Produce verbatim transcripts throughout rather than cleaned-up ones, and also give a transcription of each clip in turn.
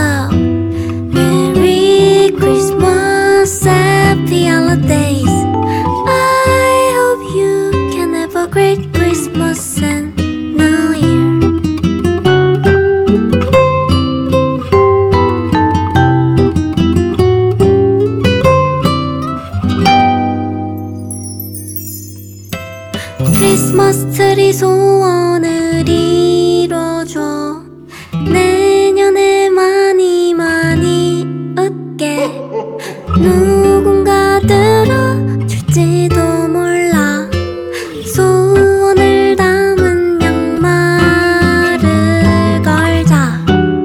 love. Merry Christmas, happy holidays. I hope you can have a great Christmas and New Year. 크리스마스 트리 소원을 이뤄줘. 내년에 많이 많이 웃게. 누군가 들어줄지도 몰라. 소원을 담은 양말을 걸자.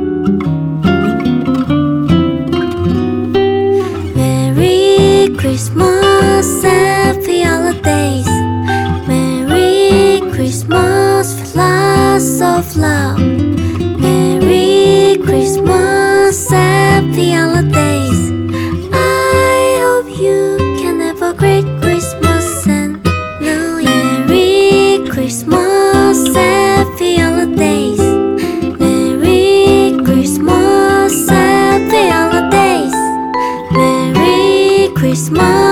Merry Christmas, happy holidays. Merry Christmas with lots of love. Merry Christmas, happy holidays. I hope you can have a great Christmas and New Year. Merry Christmas, happy holidays. Merry Christmas, happy holidays. Merry Christmas.